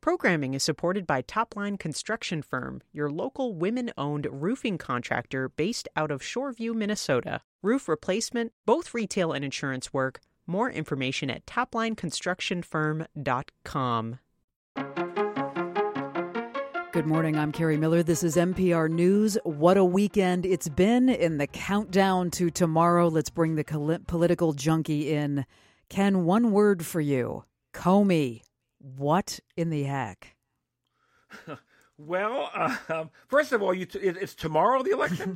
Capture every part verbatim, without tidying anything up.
Programming is supported by Topline Construction Firm, your local women-owned roofing contractor based out of Shoreview, Minnesota. Roof replacement, both retail and insurance work. More information at topline construction firm dot com. Good morning, I'm Carrie Miller. This is N P R News. What a weekend it's been. In the countdown to tomorrow, let's bring the political junkie in. Ken, one word for you. Comey. What in the heck? Well, uh, um, first of all, you t- it, it's tomorrow, the election?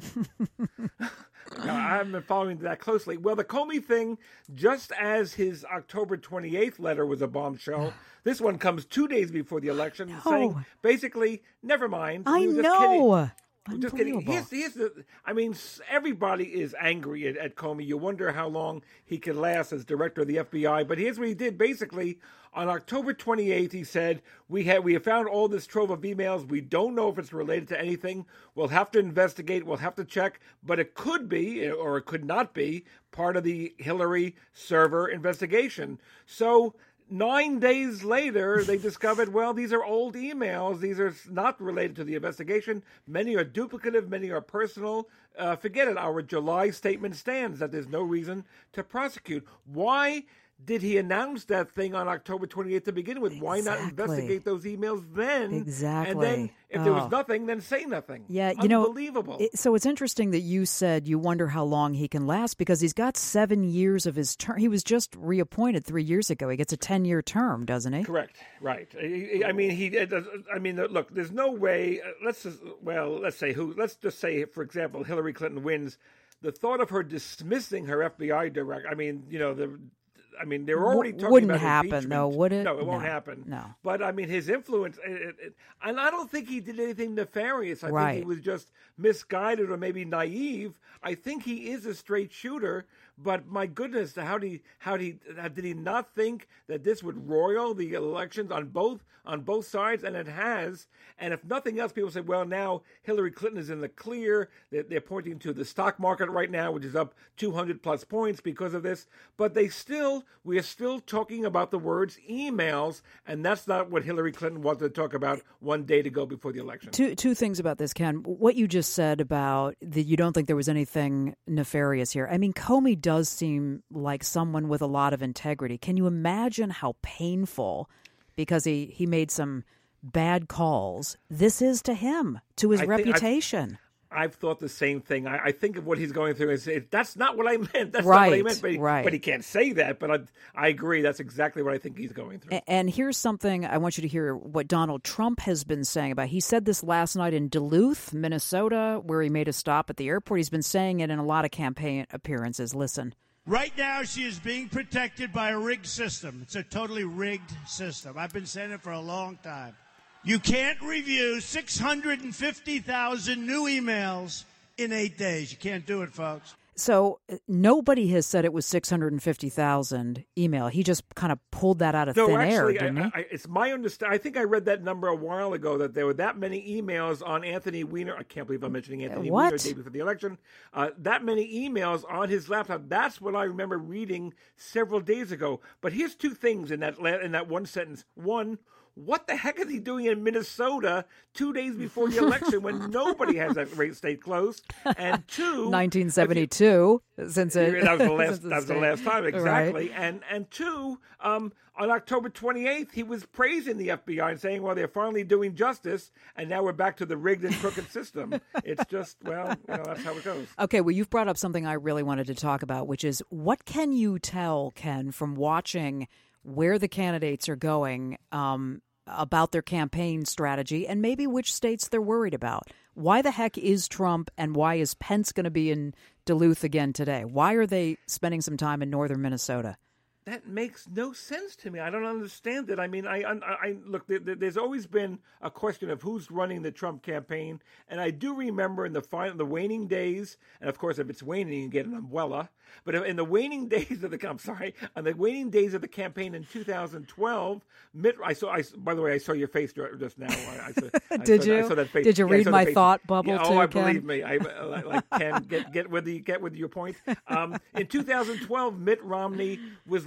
No, I haven't been following that closely. Well, the Comey thing, just as his October twenty-eighth letter was a bombshell, this one comes two days before the election, no. saying basically, never mind. I we were just know. Kidding. Just kidding. Here's, here's the, I mean, everybody is angry at, at Comey. You wonder how long he can last as director of the F B I. But here's what he did. Basically, on October twenty-eighth, he said, we have, we have found all this trove of emails. We don't know if it's related to anything. We'll have to investigate. We'll have to check. But it could be, or it could not be, part of the Hillary server investigation. So Nine days later, they discovered, well, these are old emails. These are not related to the investigation. Many are duplicative. Many are personal. Uh, forget it. Our July statement stands that there's no reason to prosecute. Why did he announce that thing on October twenty-eighth to begin with? Why Exactly. not investigate those emails then? Exactly. And then if oh. there was nothing, then say nothing. Yeah, you know, Unbelievable. It, so it's interesting that you said you wonder how long he can last because he's got seven years of his term. He was just reappointed three years ago. He gets a ten-year term, doesn't he? Correct. Right. I mean, he. I mean, look. There's no way. Let's just, well, let's say who. Let's just say, for example, Hillary Clinton wins. The thought of her dismissing her F B I director. I mean, you know the. I mean, they're already talking Wouldn't about happen, impeachment. though, would it? No, it no, won't happen. No. But, I mean, his influence, it, it, and I don't think he did anything nefarious. I right. think he was just misguided or maybe naive. I think he is a straight shooter, but my goodness, how did he, how did he, how did he not think that this would roil the elections on both on both sides? And it has. And if nothing else, people say, well, now Hillary Clinton is in the clear. They're, they're pointing to the stock market right now, which is up two hundred plus points because of this. But they still, we are still talking about the words emails, and that's not what Hillary Clinton wanted to talk about one day to go before the election. Two two things about this, Ken. What you just said about that you don't think there was anything nefarious here. I mean, Comey does seem like someone with a lot of integrity. Can you imagine how painful, because he, he made some bad calls, this is to him, to his I reputation? I've, I've thought the same thing. I, I think of what he's going through and say, that's not what I meant. That's right, not what I meant. But he, right. but he can't say that. But I, I agree. That's exactly what I think he's going through. And, and here's something I want you to hear what Donald Trump has been saying about. He said this last night in Duluth, Minnesota, where he made a stop at the airport. He's been saying it in a lot of campaign appearances. Listen. Right now, she is being protected by a rigged system. It's a totally rigged system. I've been saying it for a long time. You can't review six hundred fifty thousand new emails in eight days. You can't do it, folks. So nobody has said it was six hundred fifty thousand email. He just kind of pulled that out of no, thin actually, air, didn't I, he? I, it's my understanding. I think I read that number a while ago that there were that many emails on Anthony Weiner. I can't believe I'm mentioning Anthony What? Weiner the day before the election. Uh, that many emails on his laptop. That's what I remember reading several days ago. But here's two things in that la- in that one sentence. One, what the heck is he doing in Minnesota two days before the election when nobody has that great state closed? And two, nineteen seventy-two, since it that was the last since that was the last time exactly. Right. And and two, um, on October twenty-eighth, he was praising the F B I and saying, "Well, they're finally doing justice, and now we're back to the rigged and crooked system." It's just, well, you know, that's how it goes. Okay, well, you've brought up something I really wanted to talk about, which is what can you tell, Ken, from watching where the candidates are going um, about their campaign strategy and maybe which states they're worried about? Why the heck is Trump and why is Pence going to be in Duluth again today? Why are they spending some time in northern Minnesota? That makes no sense to me. I don't understand it. I mean, I, I, I look. There, there's always been a question of who's running the Trump campaign, and I do remember in the final, the waning days, and of course, if it's waning, you get an umbrella. But in the waning days of the, I'm sorry, on the waning days of the campaign in two thousand twelve, Mitt. I saw. I by the way, I saw your face just now. I, I saw, Did I saw, you? I saw that face. Did you yeah, read my face. thought bubble yeah, too, Oh, I Ken? believe me. I like, like Ken. Get get with the get with your point. Um, in two thousand twelve, Mitt Romney was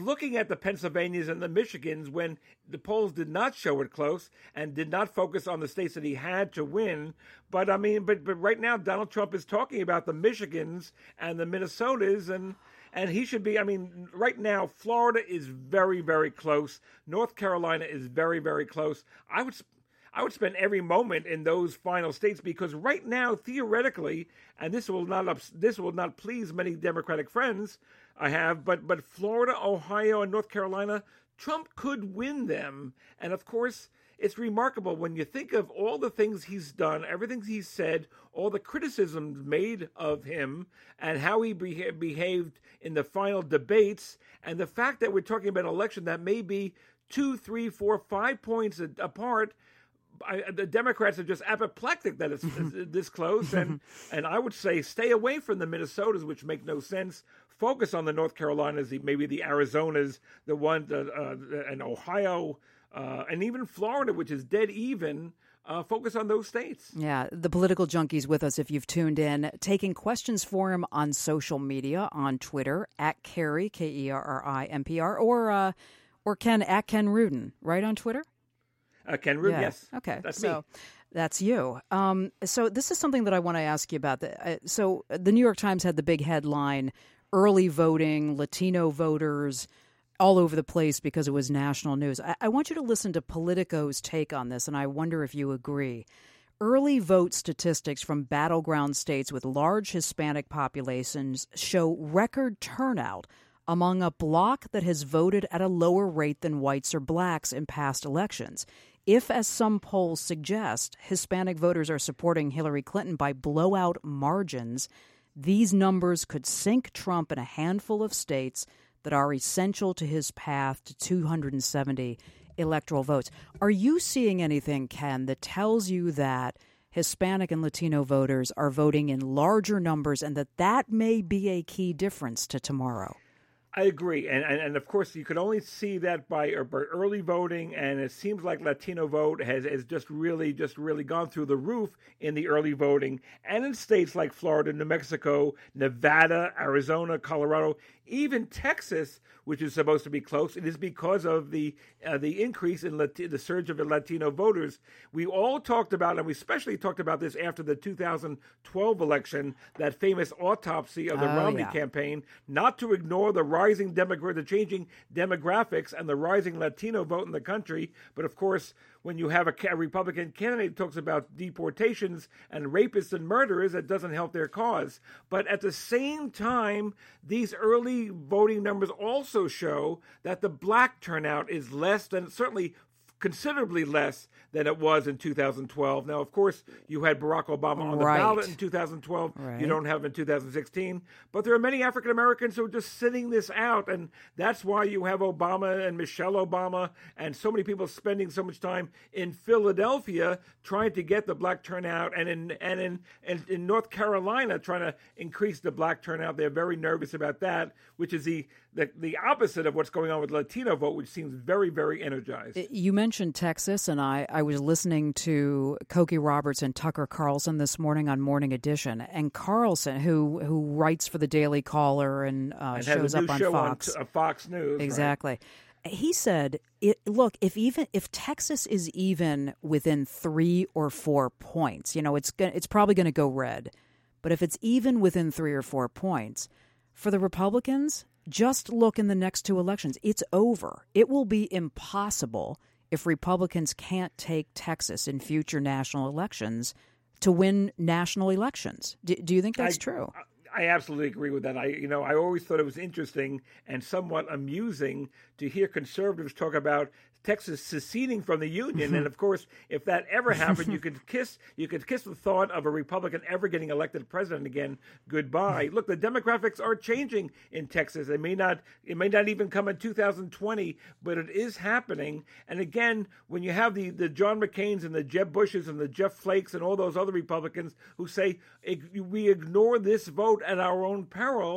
looking at the Pennsylvanias and the Michigans when the polls did not show it close and did not focus on the states that he had to win. But I mean, but but right now Donald Trump is talking about the Michigans and the Minnesotas, and and he should be. I mean, right now Florida is very, very close. North Carolina is very, very close. I would. I would spend every moment in those final states because right now, theoretically, and this will not ups, this will not please many Democratic friends I have, but but Florida, Ohio, and North Carolina, Trump could win them. And of course, it's remarkable when you think of all the things he's done, everything he's said, all the criticisms made of him, and how he beha- behaved in the final debates, and the fact that we're talking about an election that may be two, three, four, five points a- apart. I, the Democrats are just apoplectic that it's, it's this close, and and I would say stay away from the Minnesotas, which make no sense. Focus on the North Carolinas, the, maybe the Arizonas, the one, uh, uh, and Ohio, uh, and even Florida, which is dead even. Uh, focus on those states. Yeah, the political junkie's with us if you've tuned in, taking questions for him on social media, on Twitter, at Kerry, K E R R I M P R, or, uh, or Ken, at Ken Rudin, right on Twitter? Uh, Ken Rudin, yeah. yes. Okay, that's so me. That's you. Um, so this is something that I want to ask you about. The, uh, so the New York Times had the big headline, early voting, Latino voters, all over the place because it was national news. I, I want you to listen to Politico's take on this, and I wonder if you agree. Early vote statistics from battleground states with large Hispanic populations show record turnout among a bloc that has voted at a lower rate than whites or blacks in past elections. If, as some polls suggest, Hispanic voters are supporting Hillary Clinton by blowout margins, these numbers could sink Trump in a handful of states that are essential to his path to two hundred seventy electoral votes. Are you seeing anything, Ken, that tells you that Hispanic and Latino voters are voting in larger numbers and that that may be a key difference to tomorrow? I agree, and, and and of course you could only see that by, by early voting, and it seems like Latino vote has, has just really just really gone through the roof in the early voting, and in states like Florida, New Mexico, Nevada, Arizona, Colorado, even Texas, which is supposed to be close. It is because of the uh, the increase in Lati- the surge of Latino voters. We all talked about, and we especially talked about this after the two thousand twelve election, that famous autopsy of the oh, Romney yeah. campaign, not to ignore the rising demogra- the changing demographics and the rising Latino vote in the country. But of course, when you have a, a Republican candidate who talks about deportations and rapists and murderers, that doesn't help their cause. But at the same time, these early voting numbers also show that the black turnout is less than, certainly considerably less than it was in two thousand twelve. Now, of course, you had Barack Obama on the right. ballot in two thousand twelve. Right. You don't have him in two thousand sixteen. But there are many African Americans who are just sitting this out, and that's why you have Obama and Michelle Obama and so many people spending so much time in Philadelphia trying to get the black turnout, and in and in and in North Carolina trying to increase the black turnout. They're very nervous about that, which is the the, the opposite of what's going on with Latino vote, which seems very, very energized. You mentioned Texas, and I, I was listening to Cokie Roberts and Tucker Carlson this morning on Morning Edition. And Carlson, who who writes for the Daily Caller and, uh, and shows has a new up on show Fox. on t- uh, Fox News. Exactly. Right? He said, it, look, if even if Texas is even within three or four points, you know, it's gonna, it's probably going to go red. But if it's even within three or four points, for the Republicans, just look in the next two elections. It's over. It will be impossible if Republicans can't take Texas in future national elections to win national elections. Do, do you think that's I, true? I absolutely agree with that. I, you know, I always thought it was interesting and somewhat amusing to hear conservatives talk about Texas seceding from the Union. And of course, if that ever happened, you could kiss you could kiss the thought of a Republican ever getting elected president again goodbye. Look, the demographics are changing in Texas. It may not it may not even come in two thousand twenty, but it is happening. And again, when you have the, the John McCains and the Jeb Bushes and the Jeff Flakes and all those other Republicans who say we ignore this vote at our own peril,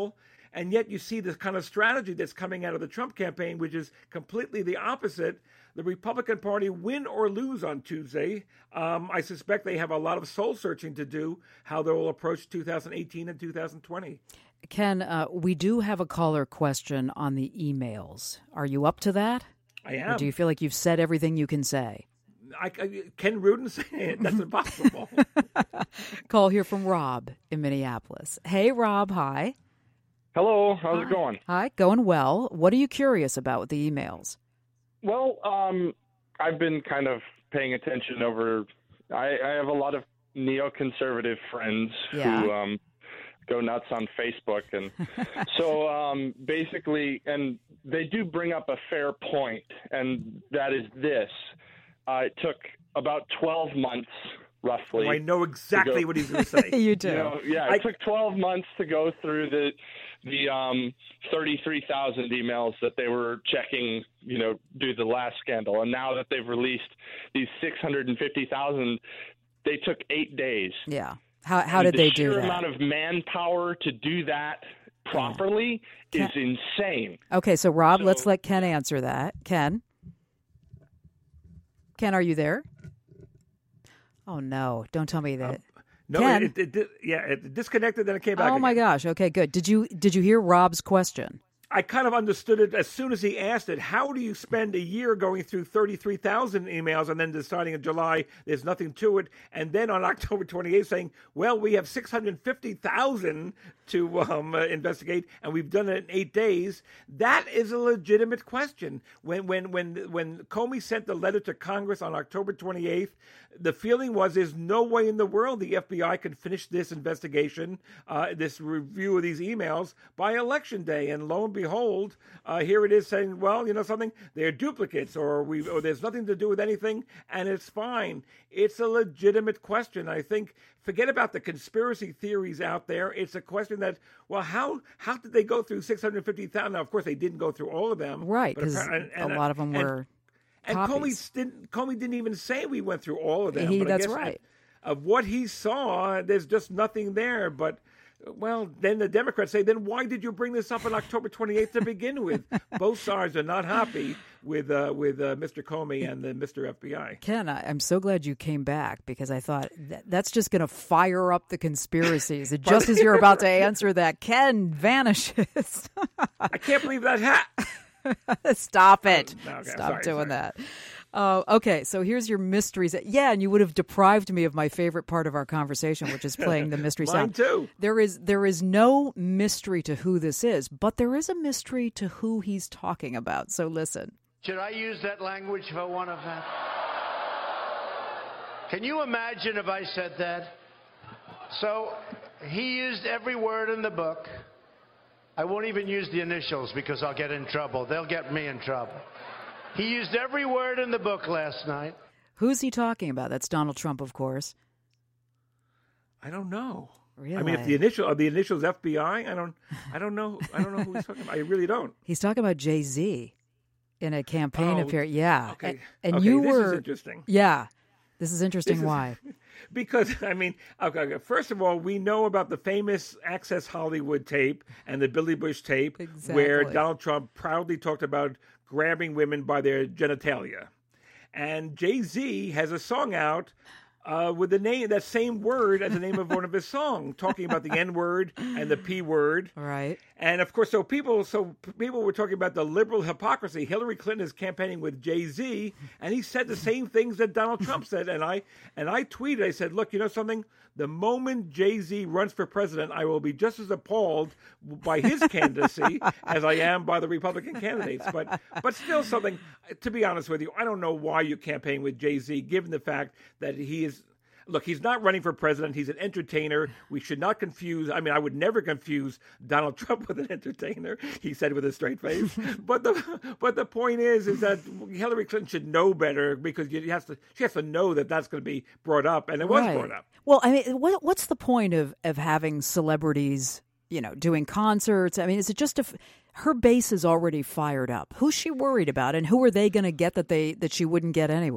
And yet you see this kind of strategy that's coming out of the Trump campaign, which is completely the opposite. The Republican Party, win or lose on Tuesday, um, I suspect they have a lot of soul searching to do, how they will approach two thousand eighteen and two thousand twenty. Ken, uh, we do have a caller question on the emails. Are you up to that? I am. Or do you feel like you've said everything you can say? I, I, Ken Rudin saying it, that's impossible. Call here from Rob in Minneapolis. Hey, Rob, hi. Hello, how's hi. it going? Hi, going well. What are you curious about with the emails? Well, um, I've been kind of paying attention over, I, I have a lot of neoconservative friends yeah. who um, go nuts on Facebook. And so um, basically, and they do bring up a fair point, and that is this. Uh, it took about twelve months, roughly. Oh, I know exactly go, what he's going to say. You do. You know, yeah, it I, took twelve months to go through the the um, thirty-three thousand emails that they were checking, you know, due to the last scandal. And now that they've released these six hundred fifty thousand, they took eight days. Yeah. How how did the they do that? The sheer amount of manpower to do that properly Ken, is insane. Okay, so Rob, so, let's let Ken answer that. Ken? Ken, are you there? Oh, no. Don't tell me that. Um, no, Ken? it, it, it, yeah, it disconnected, then it came back Oh, my again. gosh. Okay, good. Did you did you hear Rob's question? I kind of understood it as soon as he asked it. How do you spend a year going through thirty-three thousand emails and then deciding in July there's nothing to it, and then on October twenty-eighth saying, well, we have six hundred fifty thousand to um, uh, investigate, and we've done it in eight days? That is a legitimate question. When when when when Comey sent the letter to Congress on October twenty-eighth, the feeling was there's no way in the world the F B I could finish this investigation, uh, this review of these emails by Election Day, and lo and behold, uh, here it is saying, well, you know something, they're duplicates, or we, or there's nothing to do with anything, and it's fine. It's a legitimate question. I think, forget about the conspiracy theories out there. It's a question that, well, how how did they go through six hundred fifty thousand? Now, of course, they didn't go through all of them. Right, because a lot of them and, were And copies. Comey didn't, Comey didn't even say we went through all of them. He, but that's I guess right. Of what he saw, there's just nothing there. But, well, then the Democrats say, then why did you bring this up on October twenty-eighth to begin with? Both sides are not happy with uh, with uh, Mister Comey and the Mister F B I. Ken, I, I'm so glad you came back, because I thought that, that's just going to fire up the conspiracies. And just as you're about to answer that, Ken vanishes. I can't believe that hat. Stop it. Oh, okay, Stop sorry, doing sorry. that. Uh, okay, so here's your mysteries. Yeah, and you would have deprived me of my favorite part of our conversation, which is playing the mystery Mine sound. too. There is there is no mystery to who this is, but there is a mystery to who he's talking about. So listen. Should I use that language if I want to? Can you imagine if I said that? So he used every word in the book. I won't even use the initials because I'll get in trouble. They'll get me in trouble. He used every word in the book last night. Who's he talking about? That's Donald Trump, of course. I don't know. Really? I mean, if the initial are the initials F B I, I don't, I don't know. I don't know who he's talking about. I really don't. He's talking about Jay-Z in a campaign Oh, appearance. Yeah. Okay. And, and okay, you this were is interesting. Yeah. This is interesting. This is- Why? Because, I mean, okay, okay, first of all, we know about the famous Access Hollywood tape and the Billy Bush tape, where Exactly. Donald Trump proudly talked about grabbing women by their genitalia. And Jay-Z has a song out uh, with the name, that same word as the name of one of his songs, talking about the N-word and the P-word. Right. And of course, so people, so people were talking about the liberal hypocrisy. Hillary Clinton is campaigning with Jay-Z, and he said the same things that Donald Trump said. And I and I tweeted, I said, "Look, you know something? The moment Jay-Z runs for president, I will be just as appalled by his candidacy as I am by the Republican candidates." But but still, something. To be honest with you, I don't know why you campaign with Jay-Z, given the fact that he is. Look, he's not running for president. He's an entertainer. We should not confuse. I mean, I would never confuse Donald Trump with an entertainer. He said with a straight face. But the but the point is, is that Hillary Clinton should know better, because she has to. She has to know that that's going to be brought up, and it was Right. brought up. Well, I mean, what, what's the point of, of having celebrities, you know, doing concerts? I mean, is it just a, f- her base is already fired up? Who's she worried about, and who are they going to get that they that she wouldn't get anyway?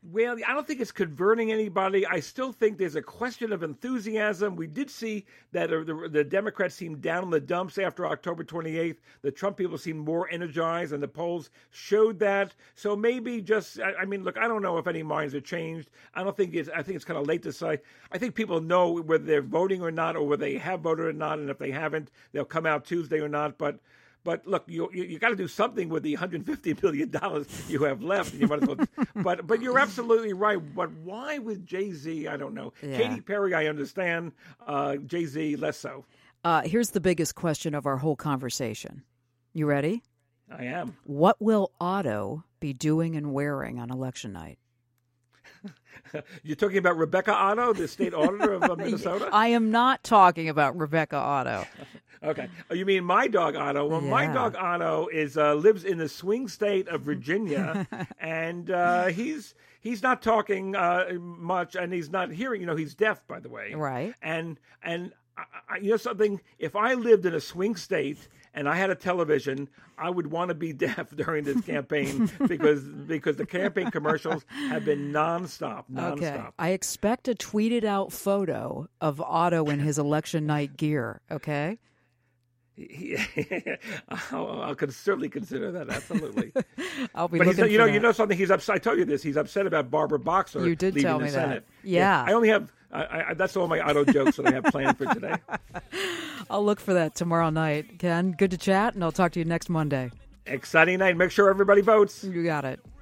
Well, I don't think it's converting anybody. I still think there's a question of enthusiasm. We did see that uh, the, the Democrats seemed down in the dumps after October twenty-eighth. The Trump people seemed more energized, and the polls showed that. So maybe just, I, I mean, look, I don't know if any minds are changed. I don't think it's, I think it's kind of late to say. I think people know whether they're voting or not, or whether they have voted or not, and if they haven't, they'll come out Tuesday or not. But But look, you you, you got to do something with the one hundred fifty billion dollars you have left. You might as well, but but you're absolutely right. But why with Jay-Z? I don't know. Yeah. Katy Perry, I understand. Uh, Jay-Z, less so. Uh, here's the biggest question of our whole conversation. You ready? I am. What will Otto be doing and wearing on election night? You're talking about Rebecca Otto, the state auditor of uh, Minnesota? I am not talking about Rebecca Otto. Okay. Oh, you mean my dog Otto? Well, Yeah. my dog Otto is uh, lives in the swing state of Virginia, and uh, he's he's not talking uh, much, and he's not hearing. You know, he's deaf, by the way. Right. And and I, I, you know something? If I lived in a swing state and I had a television, I would want to be deaf during this campaign because because the campaign commercials have been nonstop, nonstop. Okay. I expect a tweeted out photo of Otto in his election night gear. Okay. He, I'll, I'll con- certainly consider that. Absolutely. I'll be but he's, looking you for know, that. you know something. He's upset. I told you this. He's upset about Barbara Boxer. You did leaving tell the me Senate. that. Yeah. I only have. I, I, that's all my Otto jokes that I have planned for today. I'll look for that tomorrow night. Ken, good to chat, and I'll talk to you next Monday. Exciting night. Make sure everybody votes. You got it.